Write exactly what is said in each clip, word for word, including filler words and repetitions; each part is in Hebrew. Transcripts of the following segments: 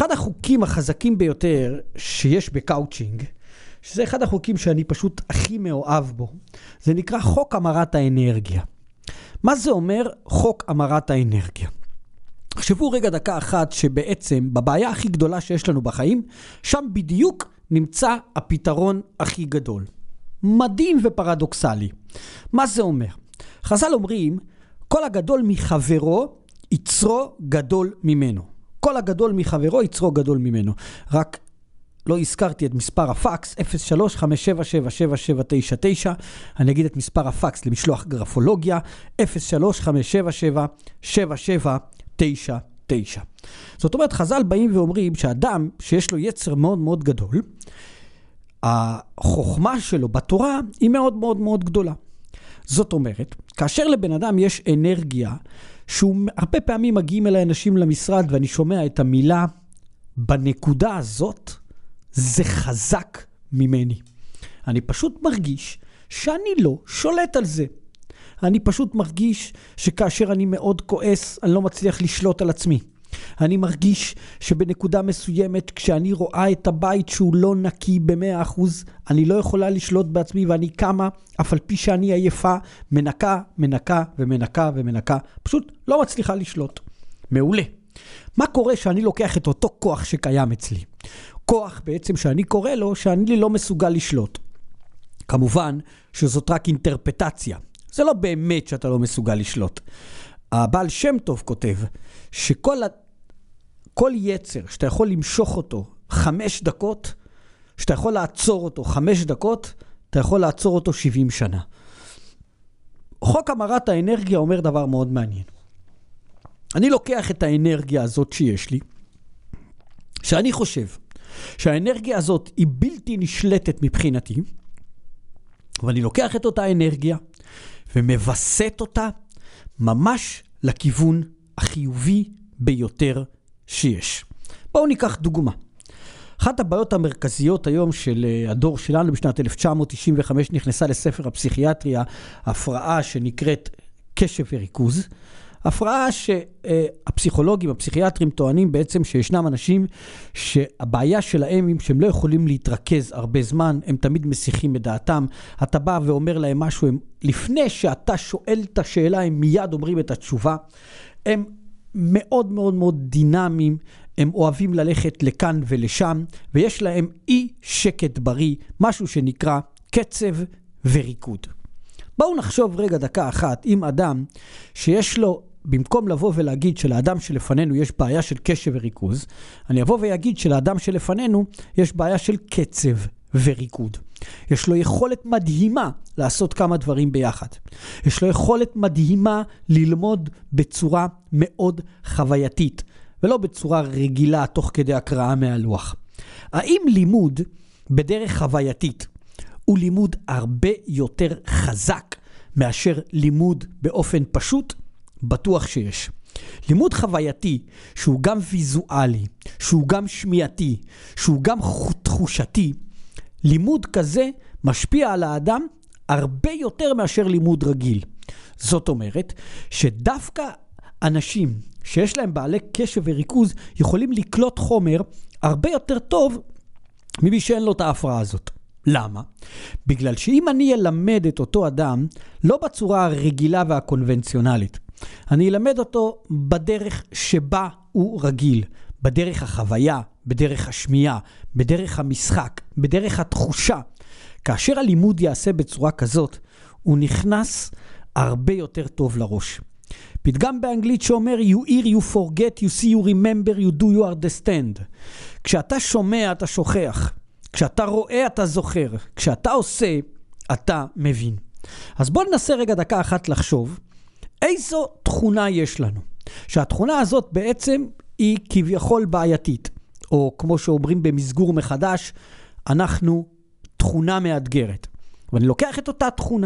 אחד החוקים החזקים ביותר שיש בקאוצ'ינג, שזה אחד החוקים שאני פשוט הכי מאוהב בו, זה נקרא חוק המרת האנרגיה. מה זה אומר חוק המרת האנרגיה? חשבו רגע דקה אחת שבעצם בבעיה הכי גדולה שיש לנו בחיים, שם בדיוק נמצא הפתרון הכי גדול. מדהים ופרדוקסלי. מה זה אומר? חז"ל אומרים, כל הגדול מחברו יצרו גדול ממנו. כל הגדול מחברו יצרו גדול ממנו. רק לא הזכרתי את מספר הפקס, אפס שלוש חמש שבע שבע שבע שבע תשע תשע. אני אגיד את מספר הפקס למשלוח גרפולוגיה, אפס שלוש חמש שבע שבע שבע שבע תשע תשע. זאת אומרת, חז"ל באים ואומרים שאדם שיש לו יצר מאוד מאוד גדול, החוכמה שלו בתורה היא מאוד מאוד מאוד גדולה. זאת אומרת, כאשר לבן אדם יש אנרגיה, שהוא הרבה פעמים מגיעים אליי אנשים למשרד, ואני שומע את המילה, בנקודה הזאת, זה חזק ממני. אני פשוט מרגיש שאני לא שולט על זה. אני פשוט מרגיש שכאשר אני מאוד כועס, אני לא מצליח לשלוט על עצמי. אני מרגיש שבנקודה מסוימת, כשאני רואה את הבית שהוא לא נקי ב-מאה אחוז, אני לא יכולה לשלוט בעצמי, ואני קמה, אף על פי שאני עייפה, מנקה, מנקה ומנקה ומנקה, פשוט לא מצליחה לשלוט. מעולה. מה קורה שאני לוקח את אותו כוח שקיים אצלי? כוח בעצם שאני קורא לו, שאני לא מסוגל לשלוט. כמובן שזאת רק אינטרפטציה. זה לא באמת שאתה לא מסוגל לשלוט. הבעל שם טוב כותב שכל ה... כל יצר שאתה יכול למשוך אותו חמש דקות, שאתה יכול לעצור אותו חמש דקות, אתה יכול לעצור אותו שבעים שנה. חוק המרת האנרגיה אומר דבר מאוד מעניין. אני לוקח את האנרגיה הזאת שיש לי, שאני חושב שהאנרגיה הזאת היא בלתי נשלטת מבחינתי, ואני לוקח את אותה אנרגיה ומבסט אותה ממש לכיוון החיובי ביותר שיש. בואו ניקח דוגמה. אחת הבעיות המרכזיות היום של הדור שלנו בשנת אלף תשע מאות תשעים וחמש נכנסה לספר הפסיכיאטריה, הפרעה שנקראת קשב וריכוז. הפרעה שהפסיכולוגים, הפסיכיאטרים טוענים בעצם שישנם אנשים שהבעיה שלהם היא שהם לא יכולים להתרכז הרבה זמן, הם תמיד מסיחים את דעתם. אתה בא ואומר להם משהו, הם, לפני שאתה שואל את השאלה, הם מיד אומרים את התשובה. הם מאוד מאוד מאוד דינמיים, הם אוהבים ללכת לכאן ולשם, ויש להם אי שקט בריא, משהו שנקרא קצב וריקוד. בואו נחשוב רגע דקה אחת עם אדם שיש לו, במקום לבוא ולהגיד שלאדם שלפנינו יש בעיה של קשב וריכוז, אני אבוא ויגיד שלאדם שלפנינו יש בעיה של קצב וריקוד. יש לו יכולת מדהימה לעשות כמה דברים ביחד. יש לו יכולת מדהימה ללמוד בצורה מאוד חווייתית, ולא בצורה רגילה תוך כדי הקראה מהלוח. האם לימוד בדרך חווייתית הוא לימוד הרבה יותר חזק מאשר לימוד באופן פשוט? בטוח שיש. לימוד חווייתי שהוא גם ויזואלי, שהוא גם שמיעתי, שהוא גם תחושתי, לימוד כזה משפיע על האדם הרבה יותר מאשר לימוד רגיל. זאת אומרת שדווקא אנשים שיש להם בעלי קשב וריכוז יכולים לקלוט חומר הרבה יותר טוב ממי שאין לו את ההפרעה הזאת. למה? בגלל שאם אני אלמד את אותו אדם לא בצורה הרגילה והקונבנציונלית, אני אלמד אותו בדרך שבה הוא רגיל, בדרך החוויה, בדרך השמיעה, בדרך המשחק, בדרך התחושה. כאשר הלימוד יעשה בצורה כזאת, הוא נכנס הרבה יותר טוב לראש. פתגם באנגלית שאומר, you hear, you forget, you see, you remember, you do, you understand. כשאתה שומע, אתה שוכח. כשאתה רואה, אתה זוכר. כשאתה עושה, אתה מבין. אז בוא ננסה רגע דקה אחת לחשוב, איזו תכונה יש לנו? שהתכונה הזאת בעצם היא כביכול בעייתית, או כמו שאומרים במסגור מחדש, אנחנו תכונה מאתגרת. ואני לוקח את אותה תכונה,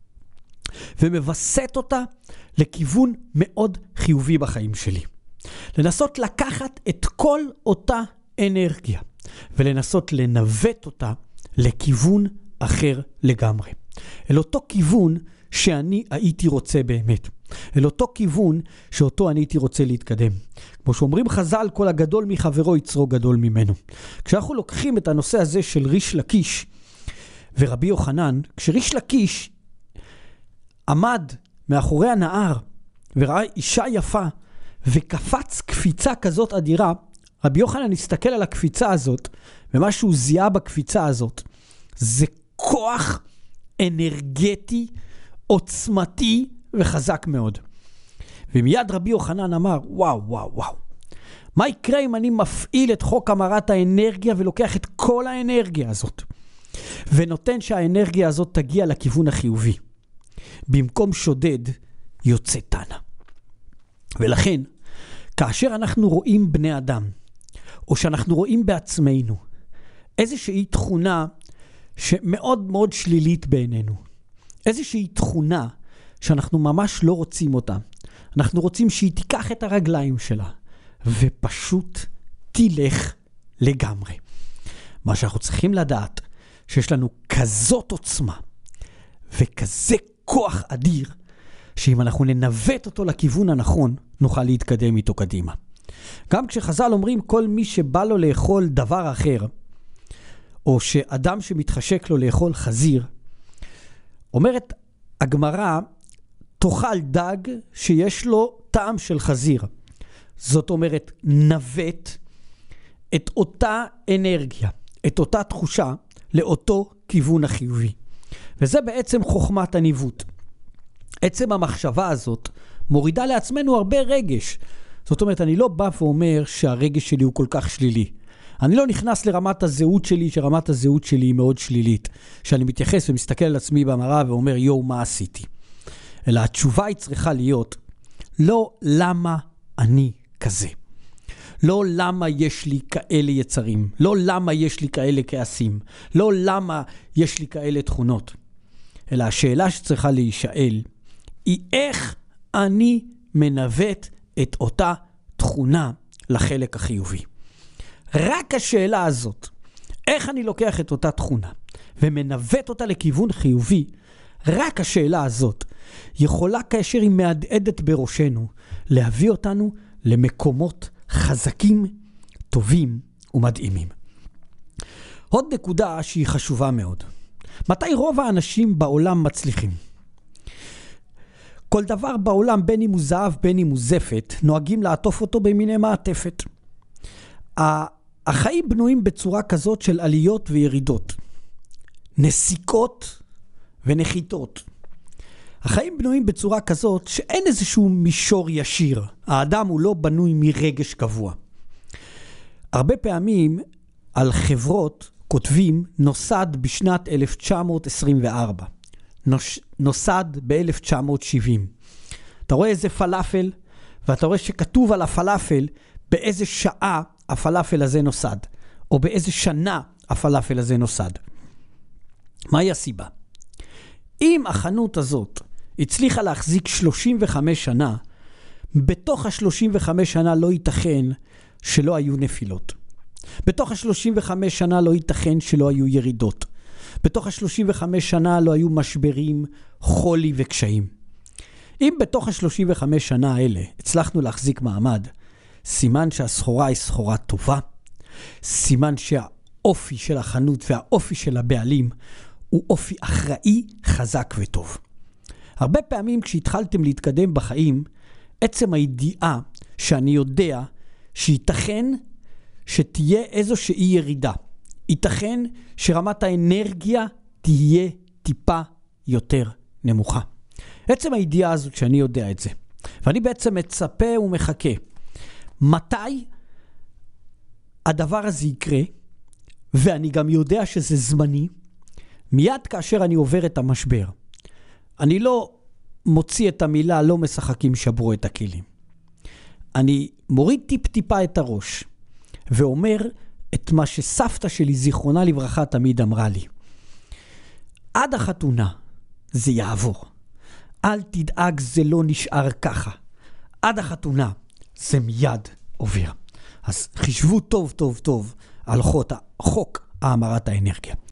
ומבסט אותה לכיוון מאוד חיובי בחיים שלי. לנסות לקחת את כל אותה אנרגיה, ולנסות לנווט אותה לכיוון אחר לגמרי. אל אותו כיוון שאני הייתי רוצה באמת. אל אותו כיוון שאותו אני הייתי רוצה להתקדם. כמו כמו שאומרים חז"ל, כל הגדול מחברו יצרו גדול ממנו. כשאנחנו לוקחים את הנושא הזה של ריש לקיש ורבי יוחנן, כשריש לקיש עמד מאחורי הנהר וראה אישה יפה וקפץ קפיצה כזאת אדירה, רבי יוחנן הסתכל על הקפיצה הזאת, ומה שהוא זיהה בקפיצה הזאת זה כוח אנרגטי, עוצמתי וחזק מאוד. ומיד רבי יוחנן אמר, וואו, וואו, וואו. מה יקרה אם אני מפעיל את חוק המרת האנרגיה ולוקח את כל האנרגיה הזאת ונותן שהאנרגיה הזאת תגיע לכיוון החיובי? במקום שודד יוצא תנא. ולכן, כאשר אנחנו רואים בני אדם, או שאנחנו רואים בעצמנו, איזושהי תכונה שמאוד מאוד שלילית בעינינו, איזושהי תכונה שאנחנו ממש לא רוצים אותה, אנחנו רוצים שהיא תיקח את הרגליים שלה, ופשוט תלך לגמרי. מה שאנחנו צריכים לדעת, שיש לנו כזאת עוצמה, וכזה כוח אדיר, שאם אנחנו ננווט אותו לכיוון הנכון, נוכל להתקדם איתו קדימה. גם כשחז"ל אומרים, כל מי שבא לו לאכול דבר אחר, או שאדם שמתחשק לו לאכול חזיר, אומרת הגמרא, תאכל דג שיש לו טעם של חזיר. זאת אומרת, נווט את אותה אנרגיה, את אותה תחושה, לאותו כיוון החיובי. וזה בעצם חוכמת הניווט. עצם המחשבה הזאת מורידה לעצמנו הרבה רגש. זאת אומרת, אני לא בא ואומר שהרגש שלי הוא כל כך שלילי. אני לא נכנס לרמת הזהות שלי, שרמת הזהות שלי היא מאוד שלילית. שאני מתייחס ומסתכל על עצמי במראה ואומר, יו, מה עשיתי? אלא התשובה היא צריכה להיות, לא למה אני כזה. לא למה יש לי כאלה יצרים. לא למה יש לי כאלה כעסים. לא למה יש לי כאלה תכונות. אלא השאלה שצריכה להישאל, היא איך אני מנווט את אותה תכונה לחלק החיובי. רק השאלה הזאת, איך אני לוקח את אותה תכונה ומנווט אותה לכיוון חיובי, רק השאלה הזאת יכולה כאשר היא מהדהדת בראשנו להביא אותנו למקומות חזקים, טובים ומדהימים. עוד נקודה שהיא חשובה מאוד. מתי רוב האנשים בעולם מצליחים? כל דבר בעולם, בין אם הוא זהב, בין אם הוא זפת, נוהגים לעטוף אותו במיני מעטפת. החיים בנויים בצורה כזאת של עליות וירידות. נסיקות ונחיתות. החיים בנויים בצורה כזאת שאין איזשהו מישור ישיר. האדם הוא לא בנוי מרגש קבוע. הרבה פעמים על חברות כותבים נוסד בשנת אלף תשע מאות עשרים וארבע. נוסד ב-אלף תשע מאות שבעים. אתה רואה איזה פלאפל, ואתה רואה שכתוב על הפלאפל באיזה שעה הפלאפל הזה נוסד, או באיזה שנה הפלאפל הזה נוסד. מהי הסיבה? אם החנות הזאת הצליחה להחזיק שלושים וחמש שנה, בתוך ה-שלושים וחמש שנה לא ייתכן שלא היו נפילות. בתוך ה-שלושים וחמש שנה לא ייתכן שלא היו ירידות. בתוך ה-שלושים וחמש שנה לא היו משברים, חולי וקשיים. אם בתוך ה-שלושים וחמש שנה האלה הצלחנו להחזיק מעמד, סימן שהסחורה היא סחורה טובה, סימן שהאופי של החנות והאופי של הבעלים הוא אופי אחראי, חזק וטוב. הרבה פעמים כשהתחלתם להתקדם בחיים, עצם הידיעה שאני יודע שייתכן שתהיה איזושהי ירידה. ייתכן שרמת האנרגיה תהיה טיפה יותר נמוכה. עצם הידיעה הזאת שאני יודע את זה. ואני בעצם מצפה ומחכה. מתי הדבר הזה יקרה, ואני גם יודע שזה זמני, מיד כאשר אני עובר את המשבר. אני לא מוציא את המילה, לא משחקים שברו את הכלים. אני מוריד טיפ טיפה את הראש, ואומר את מה שסבתא שלי, זיכרונה לברכה, תמיד אמרה לי. עד החתונה זה יעבור. אל תדאג, זה לא נשאר ככה. עד החתונה זה מיד עובר. אז חשבו טוב טוב טוב על חוק, חוק האמרת האנרגיה.